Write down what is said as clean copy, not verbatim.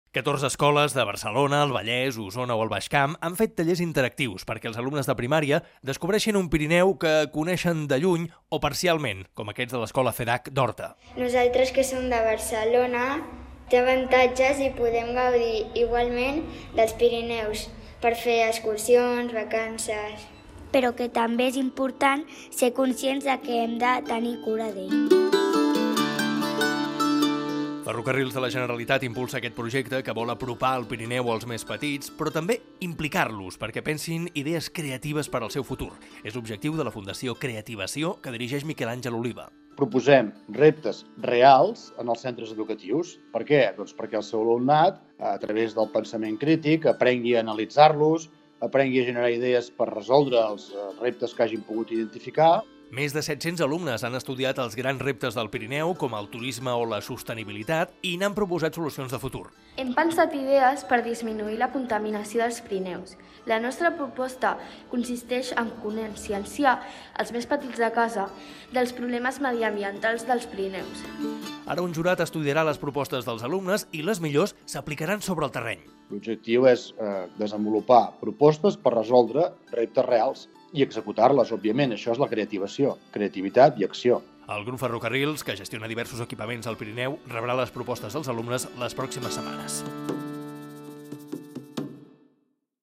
14 escoles de Barcelona, el Vallès, Osona o el Baix Camp han fet tallers interactius perquè els alumnes de primària descobreixin un Pirineu que coneixen de lluny o parcialment, com aquests de l'escola FEDAC d'Horta. Nosaltres que som de Barcelona té avantatges i podem gaudir igualment dels Pirineus per fer excursions, vacances. Però que també és important ser conscients de que hem de tenir cura d'ell. Ferrocarrils de la Generalitat impulsa aquest projecte que vol apropar el Pirineu als més petits, però també implicar-los perquè pensin idees creatives per al seu futur. És l'objectiu de la Fundació Creativació que dirigeix Miquel Àngel Oliva. Proposem reptes reals en els centres educatius. Per què? Doncs perquè el seu alumnat, a través del pensament crític, aprengui a analitzar-los, aprengui a generar idees per resoldre els reptes que hagin pogut identificar. Més de 700 alumnes han estudiat els grans reptes del Pirineu, com el turisme o la sostenibilitat, i n'han proposat solucions de futur. Hem pensat idees per disminuir la contaminació dels Pirineus. La nostra proposta consisteix en conscienciar els més petits de casa dels problemes mediambientals dels Pirineus. Ara un jurat estudiarà les propostes dels alumnes i les millors s'aplicaran sobre el terreny. L'objectiu és desenvolupar propostes per resoldre reptes reals i executar-les, òbviament. Això és la creativació, creativitat i acció. El grup Ferrocarrils, que gestiona diversos equipaments al Pirineu, rebrà les propostes dels alumnes les pròximes setmanes.